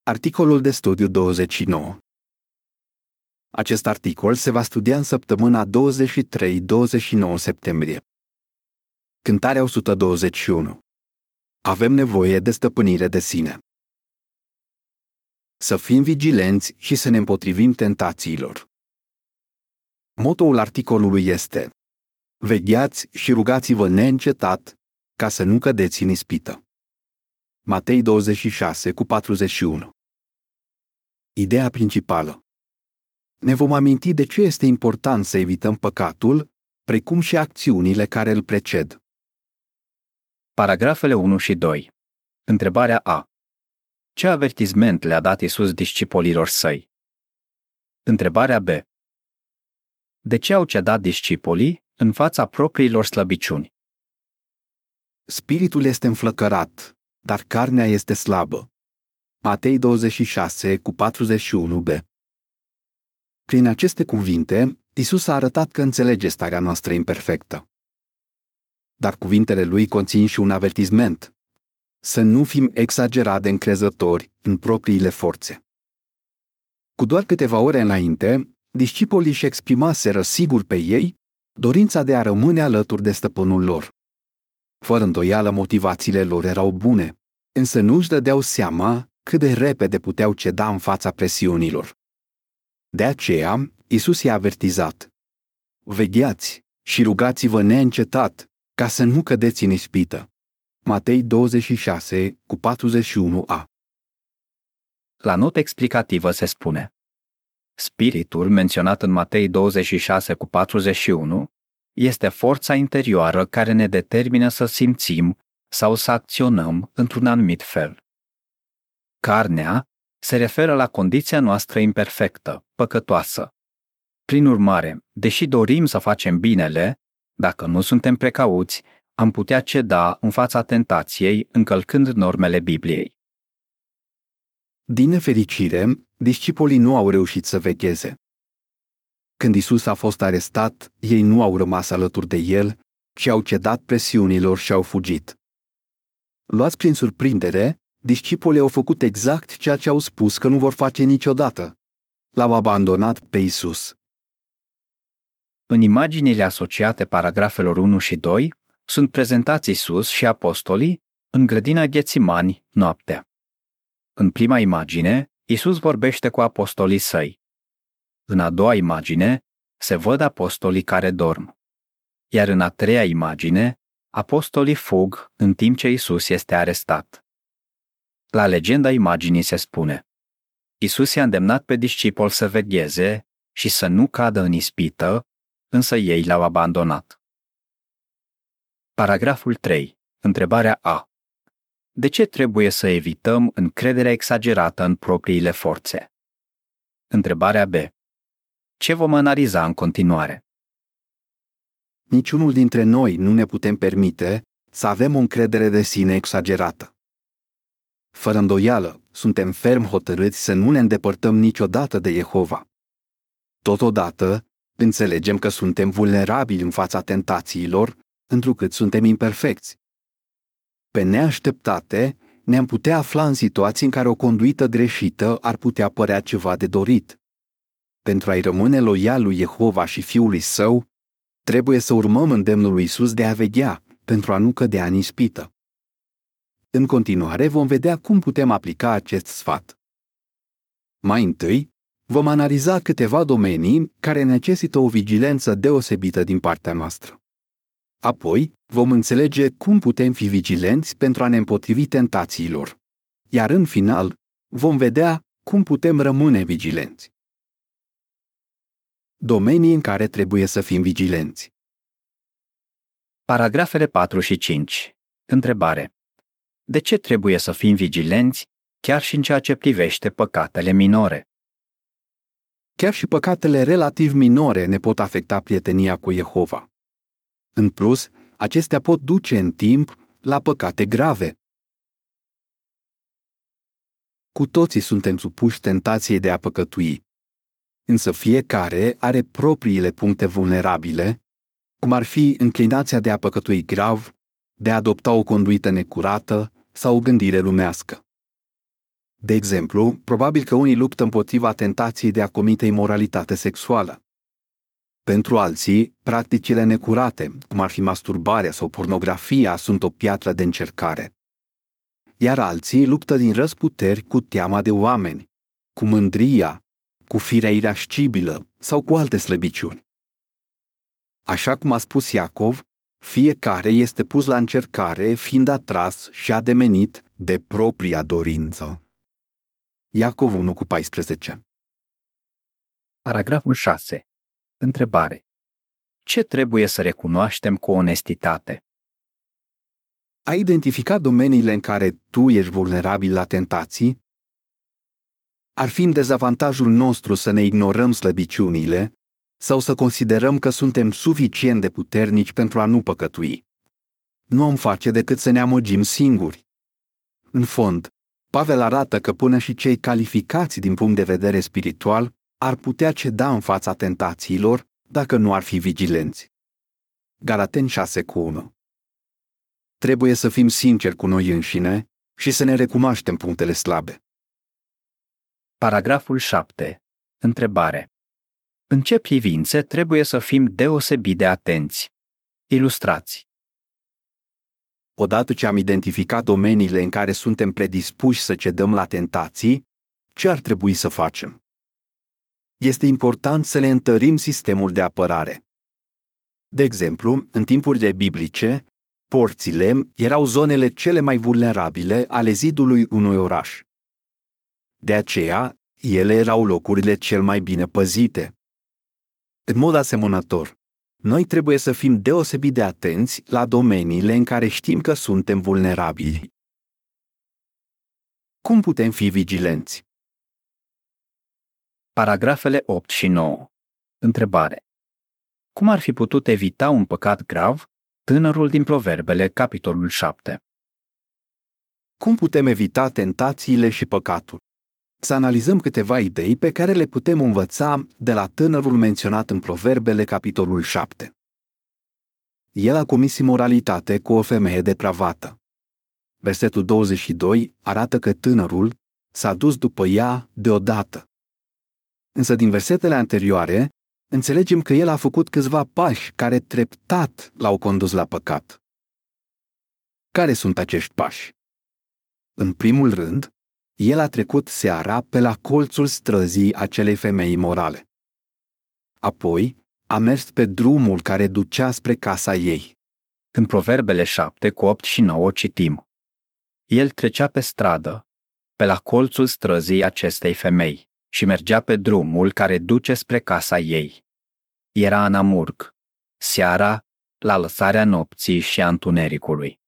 Articolul de studiu 29. Acest articol se va studia în săptămâna 23-29 septembrie. Cântarea 121. Avem nevoie de stăpânire de sine. Să fim vigilenți și să ne împotrivim tentațiilor. Motoul articolului este: vegheați și rugați-vă neîncetat ca să nu cădeți în ispită. Matei 26:41. Ideea principală. Ne vom aminti de ce este important să evităm păcatul, precum și acțiunile care îl preced. Paragrafele 1 și 2. Întrebarea A. Ce avertisment le-a dat Iisus discipolilor săi? Întrebarea B. De ce au cedat discipolii în fața propriilor slăbiciuni? Spiritul este înflăcărat, dar carnea este slabă. Matei 26:41b. Prin aceste cuvinte, Iisus a arătat că înțelege starea noastră imperfectă. Dar cuvintele lui conțin și un avertisment: să nu fim exagerat de încrezători în propriile forțe. Cu doar câteva ore înainte, discipolii își exprimaseră sigur pe ei dorința de a rămâne alături de stăpânul lor. Fără îndoială, motivațiile lor erau bune, însă nu își dădeau seama cât de repede puteau ceda în fața presiunilor. De aceea, Iisus i-a avertizat: vegheați și rugați-vă neîncetat ca să nu cădeți în ispită. Matei 26:41a. La notă explicativă se spune: Spiritul, menționat în Matei 26:41, este forța interioară care ne determină să simțim sau să acționăm într-un anumit fel. Carnea se referă la condiția noastră imperfectă, păcătoasă. Prin urmare, deși dorim să facem binele, dacă nu suntem precauți, am putea ceda în fața tentației încălcând normele Bibliei. Din nefericire, discipolii nu au reușit să vegheze. Când Iisus a fost arestat, ei nu au rămas alături de el, ci au cedat presiunilor și au fugit. Luați prin surprindere, discipolii au făcut exact ceea ce au spus că nu vor face niciodată. L-au abandonat pe Iisus. În imaginile asociate paragrafelor 1 și 2 sunt prezentați Iisus și apostolii în grădina Ghețimani noaptea. În prima imagine, Iisus vorbește cu apostolii săi. În a doua imagine, se văd apostolii care dorm. Iar în a treia imagine, apostolii fug în timp ce Iisus este arestat. La legenda imaginii se spune: Iisus i-a îndemnat pe discipoli să vegheze și să nu cadă în ispită, însă ei l-au abandonat. Paragraful 3. Întrebarea A. De ce trebuie să evităm încrederea exagerată în propriile forțe? Întrebarea B. Ce vom analiza în continuare? Niciunul dintre noi nu ne putem permite să avem o încredere de sine exagerată. Fără îndoială, suntem ferm hotărâți să nu ne îndepărtăm niciodată de Jehova. Totodată, înțelegem că suntem vulnerabili în fața tentațiilor, întrucât suntem imperfecți. Pe neașteptate, ne-am putea afla în situații în care o conduită greșită ar putea părea ceva de dorit. Pentru a-i rămâne loial lui Jehova și Fiului Său, trebuie să urmăm îndemnul lui Iisus de a veghea, pentru a nu cădea în ispită. În continuare, vom vedea cum putem aplica acest sfat. Mai întâi, vom analiza câteva domenii care necesită o vigilență deosebită din partea noastră. Apoi, vom înțelege cum putem fi vigilenți pentru a ne împotrivi tentațiilor. Iar în final, vom vedea cum putem rămâne vigilenți. Domenii în care trebuie să fim vigilenți. Paragrafele 4 și 5. Întrebare. De ce trebuie să fim vigilenți chiar și în ceea ce privește păcatele minore? Chiar și păcatele relativ minore ne pot afecta prietenia cu Jehova. În plus, acestea pot duce în timp la păcate grave. Cu toții suntem supuși tentației de a păcătui. Însă fiecare are propriile puncte vulnerabile, cum ar fi înclinația de a păcătui grav, de a adopta o conduită necurată sau o gândire lumească. De exemplu, probabil că unii luptă împotriva tentației de a comite imoralitate sexuală. Pentru alții, practicile necurate, cum ar fi masturbarea sau pornografia, sunt o piatră de încercare. Iar alții luptă din răzputeri cu teama de oameni, cu mândria, cu firea irascibilă sau cu alte slăbiciuni. Așa cum a spus Iacov, fiecare este pus la încercare fiind atras și ademenit de propria dorință. Iacov 1:14. Paragraful 6. Întrebare. Ce trebuie să recunoaștem cu onestitate? Ai identificat domeniile în care tu ești vulnerabil la tentații? Ar fi în dezavantajul nostru să ne ignorăm slăbiciunile sau să considerăm că suntem suficient de puternici pentru a nu păcătui. Nu am face decât să ne amăgim singuri. În fond, Pavel arată că până și cei calificați din punct de vedere spiritual ar putea ceda în fața tentațiilor dacă nu ar fi vigilenți. Galateni 6:1. Trebuie să fim sinceri cu noi înșine și să ne recunoaștem punctele slabe. Paragraful 7. Întrebare. În ce privințe trebuie să fim deosebit de atenți? Ilustrați. Odată ce am identificat domeniile în care suntem predispuși să cedăm la tentații, ce ar trebui să facem? Este important să ne întărim sistemul de apărare. De exemplu, în timpurile biblice, porțile erau zonele cele mai vulnerabile ale zidului unui oraș. De aceea, ele erau locurile cel mai bine păzite. În mod asemănător, noi trebuie să fim deosebit de atenți la domeniile în care știm că suntem vulnerabili. Cum putem fi vigilenți? Paragrafele 8 și 9. Întrebare. Cum ar fi putut evita un păcat grav tânărul din Proverbele, capitolul 7? Cum putem evita tentațiile și păcatul? Să analizăm câteva idei pe care le putem învăța de la tânărul menționat în Proverbele, capitolul 7. El a comis imoralitate cu o femeie depravată. Versetul 22 arată că tânărul s-a dus după ea deodată. Însă din versetele anterioare, înțelegem că el a făcut câțiva pași care treptat l-au condus la păcat. Care sunt acești pași? În primul rând, el a trecut seara pe la colțul străzii acelei femei imorale. Apoi, a mers pe drumul care ducea spre casa ei. În Proverbele 7, cu 8 și 9 citim. El trecea pe stradă, pe la colțul străzii acestei femei, și mergea pe drumul care duce spre casa ei. Era în amurg, seara, la lăsarea nopții și a întunericului.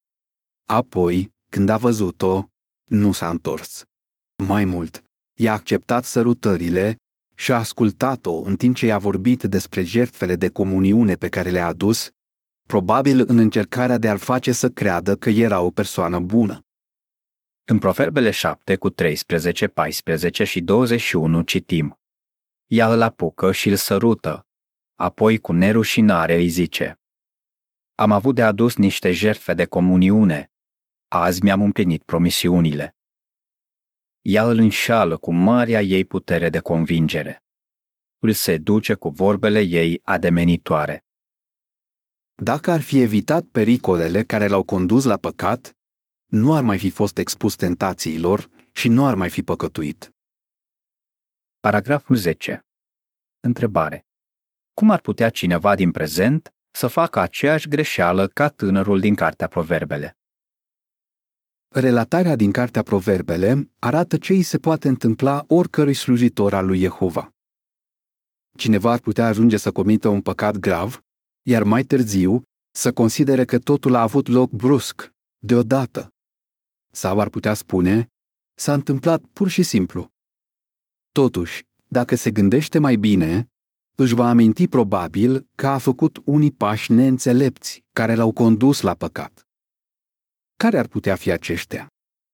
Apoi, când a văzut-o, nu s-a întors. Mai mult, i-a acceptat sărutările și a ascultat-o în timp ce i-a vorbit despre jertfele de comuniune pe care le-a adus, probabil în încercarea de a-l face să creadă că era o persoană bună. În Proverbele 7, cu 13, 14 și 21 citim. Ea îl apucă și îl sărută, apoi cu nerușinare îi zice. Am avut de adus niște jertfe de comuniune. Azi mi-am împlinit promisiunile. Ea îl înșală cu marea ei putere de convingere. Îl seduce cu vorbele ei ademenitoare. Dacă ar fi evitat pericolele care l-au condus la păcat, nu ar mai fi fost expus tentațiilor și nu ar mai fi păcătuit. Paragraful 10. Întrebare. Cum ar putea cineva din prezent să facă aceeași greșeală ca tânărul din Cartea Proverbele? Relatarea din Cartea Proverbele arată ce îi se poate întâmpla oricărui slujitor al lui Jehova. Cineva ar putea ajunge să comită un păcat grav, iar mai târziu să considere că totul a avut loc brusc, deodată. Sau ar putea spune, s-a întâmplat pur și simplu. Totuși, dacă se gândește mai bine, își va aminti probabil că a făcut unii pași neînțelepți care l-au condus la păcat. Care ar putea fi aceștia?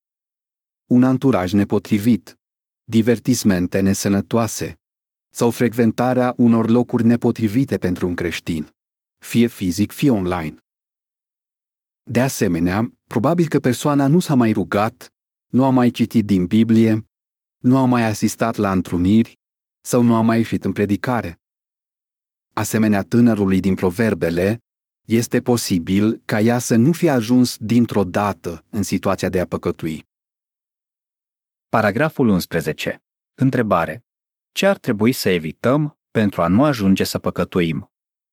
Un anturaj nepotrivit, divertismente nesănătoase sau frecventarea unor locuri nepotrivite pentru un creștin, fie fizic, fie online. De asemenea, probabil că persoana nu s-a mai rugat, nu a mai citit din Biblie, nu a mai asistat la întruniri sau nu a mai ieșit în predicare. Asemenea tânărului din Proverbele, este posibil ca ea să nu fie ajuns dintr-o dată în situația de a păcătui. Paragraful 11. Întrebare. Ce ar trebui să evităm pentru a nu ajunge să păcătuim?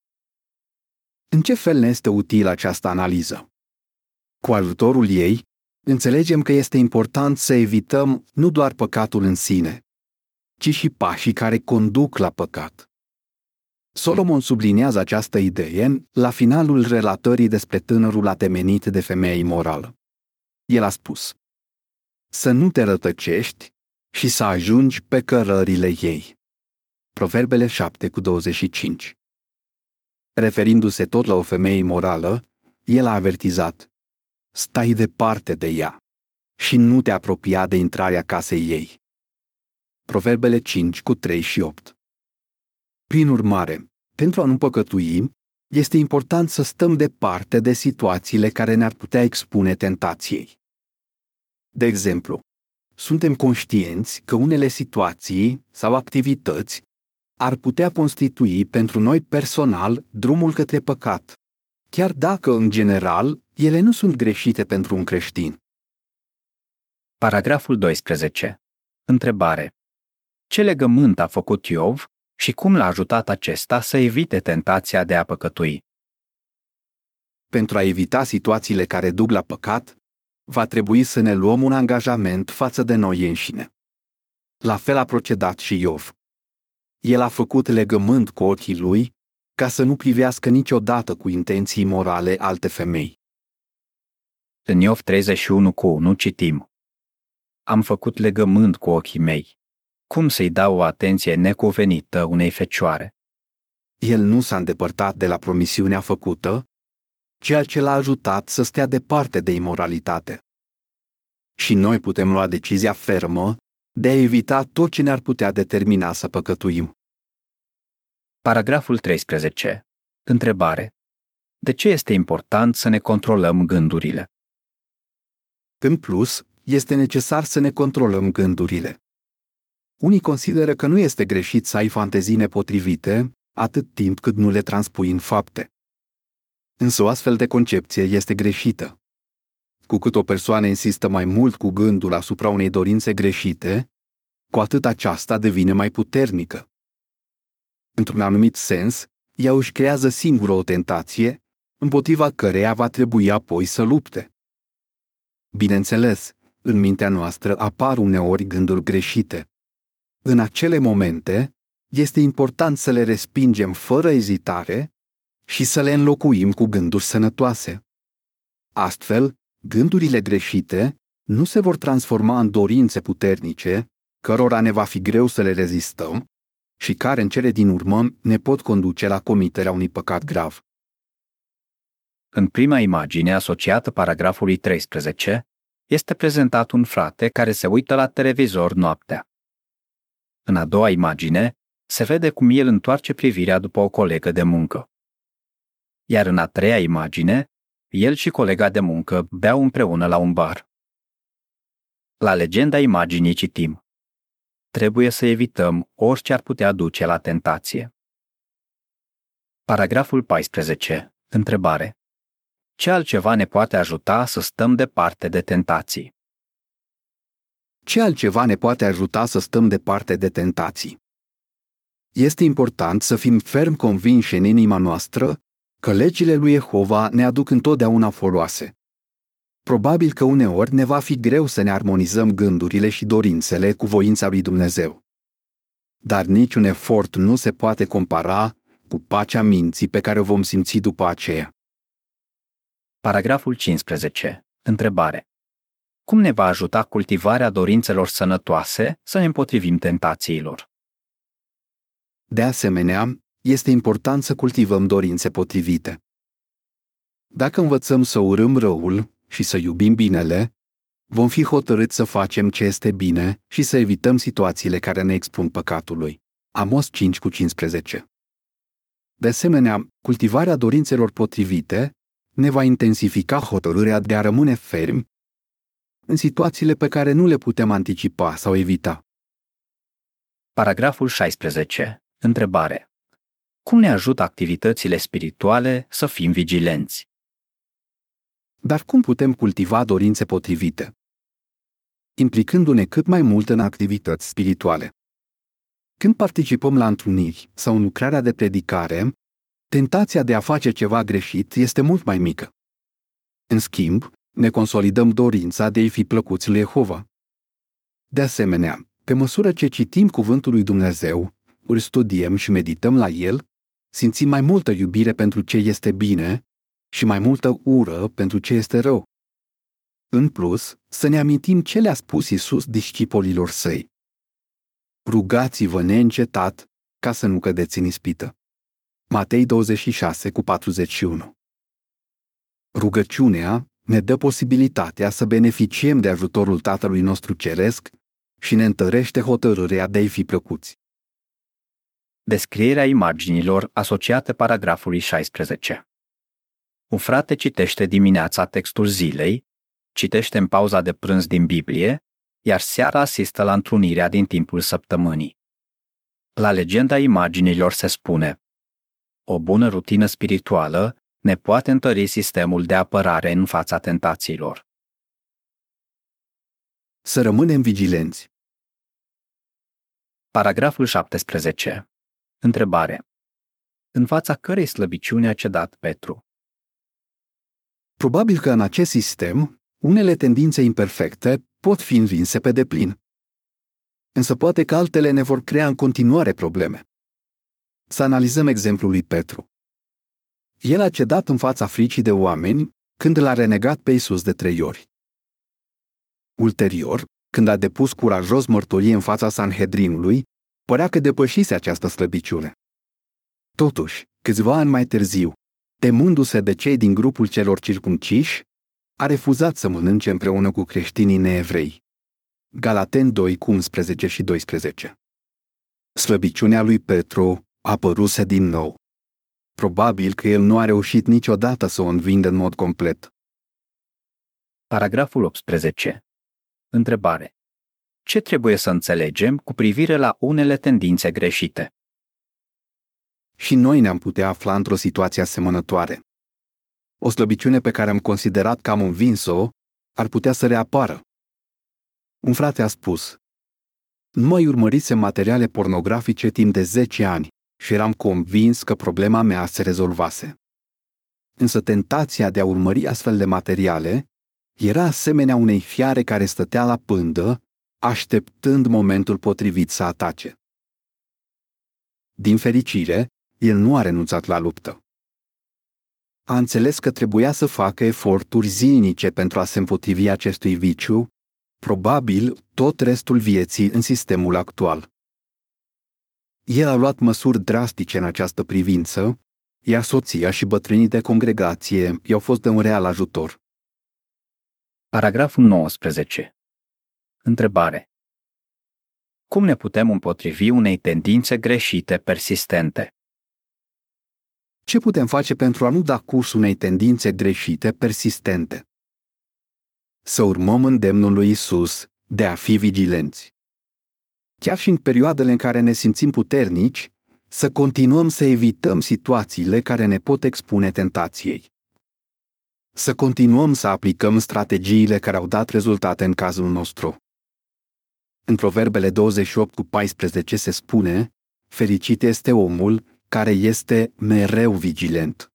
În ce fel ne este utilă această analiză? Cu ajutorul ei, înțelegem că este important să evităm nu doar păcatul în sine, ci și pașii care conduc la păcat. Solomon subliniază această idee la finalul relatării despre tânărul atemenit de femeia imorală. El a spus: să nu te rătăcești și să ajungi pe cărările ei. Proverbele 7:25. Referindu-se tot la o femeie imorală, el a avertizat: stai departe de ea și nu te apropia de intrarea casei ei. Proverbele 5:3 și 8. Prin urmare, pentru a nu păcătui, este important să stăm departe de situațiile care ne-ar putea expune tentației. De exemplu, suntem conștienți că unele situații sau activități ar putea constitui pentru noi personal drumul către păcat, chiar dacă, în general, ele nu sunt greșite pentru un creștin. Paragraful 12. Întrebare. Ce legământ a făcut Iov și cum l-a ajutat acesta să evite tentația de a păcătui? Pentru a evita situațiile care duc la păcat, va trebui să ne luăm un angajament față de noi înșine. La fel a procedat și Iov. El a făcut legământ cu ochii lui ca să nu privească niciodată cu intenții morale alte femei. În Iov 31:1 citim: am făcut legământ cu ochii mei. Cum să-i dau o atenție necuvenită unei fecioare? El nu s-a îndepărtat de la promisiunea făcută, ceea ce l-a ajutat să stea departe de imoralitate. Și noi putem lua decizia fermă de a evita tot ce ne-ar putea determina să păcătuim. Paragraful 13. Întrebare. De ce este important să ne controlăm gândurile? În plus, este necesar să ne controlăm gândurile. Unii consideră că nu este greșit să ai fantezii nepotrivite, atât timp cât nu le transpui în fapte. Însă o astfel de concepție este greșită. Cu cât o persoană insistă mai mult cu gândul asupra unei dorințe greșite, cu atât aceasta devine mai puternică. Într-un anumit sens, ea își creează singură o tentație, împotriva căreia va trebui apoi să lupte. Bineînțeles, în mintea noastră apar uneori gânduri greșite. În acele momente, este important să le respingem fără ezitare și să le înlocuim cu gânduri sănătoase. Astfel, gândurile greșite nu se vor transforma în dorințe puternice, cărora ne va fi greu să le rezistăm și care în cele din urmă ne pot conduce la comiterea unui păcat grav. În prima imagine asociată paragrafului 13, este prezentat un frate care se uită la televizor noaptea. În a doua imagine, se vede cum el întoarce privirea după o colegă de muncă. Iar în a treia imagine, el și colega de muncă beau împreună la un bar. La legenda imaginii citim: trebuie să evităm orice ar putea duce la tentație. Paragraful 14. Întrebare. Ce altceva ne poate ajuta să stăm departe de tentații? Ce altceva ne poate ajuta să stăm departe de tentații? Este important să fim ferm convinși în inima noastră că legile lui Jehova ne aduc întotdeauna foloase. Probabil că uneori ne va fi greu să ne armonizăm gândurile și dorințele cu voința lui Dumnezeu. Dar niciun efort nu se poate compara cu pacea minții pe care o vom simți după aceea. Paragraful 15. Întrebare. Cum ne va ajuta cultivarea dorințelor sănătoase să ne împotrivim tentațiilor? De asemenea, este important să cultivăm dorințe potrivite. Dacă învățăm să urâm răul și să iubim binele, vom fi hotărâți să facem ce este bine și să evităm situațiile care ne expun păcatului. Amos 5:15. De asemenea, cultivarea dorințelor potrivite ne va intensifica hotărârea de a rămâne fermi în situațiile pe care nu le putem anticipa sau evita. Paragraful 16. Întrebare. Cum ne ajută activitățile spirituale să fim vigilenți? Dar cum putem cultiva dorințe potrivite? Implicându-ne cât mai mult în activități spirituale. Când participăm la întruniri sau în lucrarea de predicare, tentația de a face ceva greșit este mult mai mică. În schimb, ne consolidăm dorința de a-i fi plăcuți lui Jehova. De asemenea, pe măsură ce citim Cuvântul lui Dumnezeu, îl studiem și medităm la el, simțim mai multă iubire pentru ce este bine și mai multă ură pentru ce este rău. În plus, să ne amintim ce le-a spus Iisus discipolilor săi. Rugați-vă neîncetat ca să nu cădeți în ispită. Matei 26:41. Rugăciunea ne dă posibilitatea să beneficiem de ajutorul Tatălui nostru Ceresc și ne întărește hotărârea de a-i fi plăcuți. Descrierea imaginilor asociate paragrafului 16. Un frate citește dimineața textul zilei, citește în pauza de prânz din Biblie, iar seara asistă la întrunirea din timpul săptămânii. La legenda imaginilor se spune: o bună rutină spirituală ne poate întări sistemul de apărare în fața tentațiilor. Să rămânem vigilenți. Paragraful 17. Întrebare. În fața cărei slăbiciuni a cedat Petru? Probabil că în acest sistem, unele tendințe imperfecte pot fi învinse pe deplin. Însă poate că altele ne vor crea în continuare probleme. Să analizăm exemplul lui Petru. El a cedat în fața fricii de oameni când l-a renegat pe Iisus de 3 ori. Ulterior, când a depus curajos mărturie în fața Sanhedrinului, părea că depășise această slăbiciune. Totuși, câțiva ani mai târziu, temându-se de cei din grupul celor circumciși, a refuzat să mănânce împreună cu creștinii neevrei. Galateni 2:11 și 12. Slăbiciunea lui Petru a apăruse din nou. Probabil că el nu a reușit niciodată să o învingă în mod complet. Paragraful 18. Întrebare. Ce trebuie să înțelegem cu privire la unele tendințe greșite? Și noi ne-am putea afla într-o situație asemănătoare. O slăbiciune pe care am considerat că am învins-o ar putea să reapară. Un frate a spus: nu mai urmărisem materiale pornografice timp de 10 ani și eram convins că problema mea se rezolvase. Însă tentația de a urmări astfel de materiale era asemenea unei fiare care stătea la pândă, așteptând momentul potrivit să atace. Din fericire, el nu a renunțat la luptă. A înțeles că trebuia să facă eforturi zilnice pentru a se împotrivi acestui viciu, probabil tot restul vieții în sistemul actual. El a luat măsuri drastice în această privință, iar soția și bătrânii de congregație i-au fost de un real ajutor. Paragraful 19. Întrebare. Cum ne putem împotrivi unei tendințe greșite persistente? Ce putem face pentru a nu da curs unei tendințe greșite persistente? Să urmăm îndemnul lui Iisus de a fi vigilenți. Chiar și în perioadele în care ne simțim puternici, să continuăm să evităm situațiile care ne pot expune tentației. Să continuăm să aplicăm strategiile care au dat rezultate în cazul nostru. În Proverbele 28:14 se spune: fericit este omul care este mereu vigilent.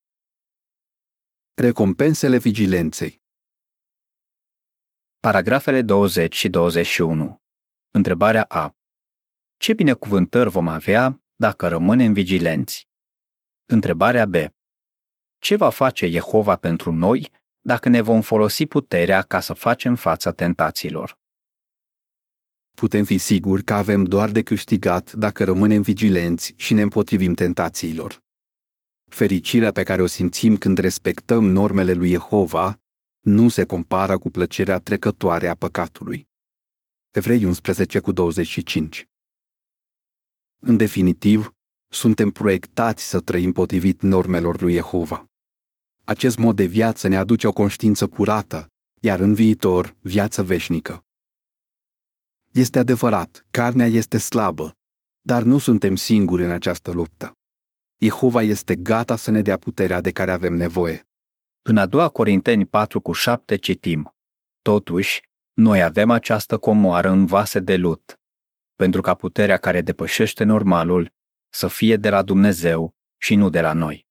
Recompensele vigilenței. Paragrafele 20 și 21. Întrebarea A. Ce binecuvântări vom avea dacă rămânem vigilenți? Întrebarea B. Ce va face Jehova pentru noi dacă ne vom folosi puterea ca să facem față tentațiilor? Putem fi siguri că avem doar de câștigat dacă rămânem vigilenți și ne împotrivim tentațiilor. Fericirea pe care o simțim când respectăm normele lui Jehova nu se compară cu plăcerea trecătoare a păcatului. Evrei 11:25. În definitiv, suntem proiectați să trăim potrivit normelor lui Jehova. Acest mod de viață ne aduce o conștiință curată, iar în viitor, viață veșnică. Este adevărat, carnea este slabă, dar nu suntem singuri în această luptă. Jehova este gata să ne dea puterea de care avem nevoie. În a 2 Corinteni 4:7 citim: Totuși, noi avem această comoară în vase de lut, pentru ca puterea care depășește normalul să fie de la Dumnezeu și nu de la noi.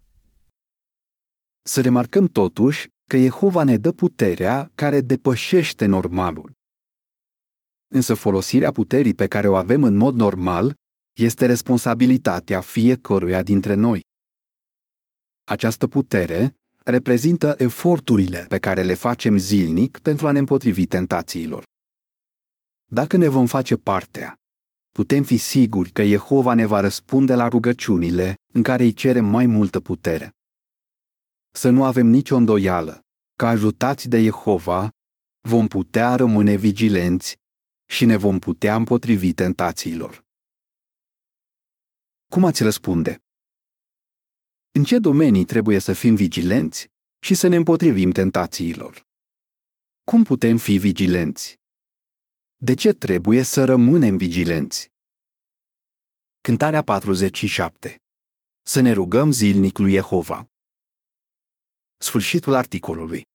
Să remarcăm totuși că Jehova ne dă puterea care depășește normalul. Însă folosirea puterii pe care o avem în mod normal este responsabilitatea fiecăruia dintre noi. Această putere reprezintă eforturile pe care le facem zilnic pentru a ne împotrivi tentațiilor. Dacă ne vom face partea, putem fi siguri că Jehova ne va răspunde la rugăciunile în care îi cerem mai multă putere. Să nu avem nicio îndoială că, ajutați de Jehova, vom putea rămâne vigilenți și ne vom putea împotrivi tentațiilor. Cum ați răspunde? În ce domenii trebuie să fim vigilenți și să ne împotrivim tentațiilor? Cum putem fi vigilenți? De ce trebuie să rămânem vigilenți? Cântarea 47. Să ne rugăm zilnic lui Jehova. Sfârșitul articolului.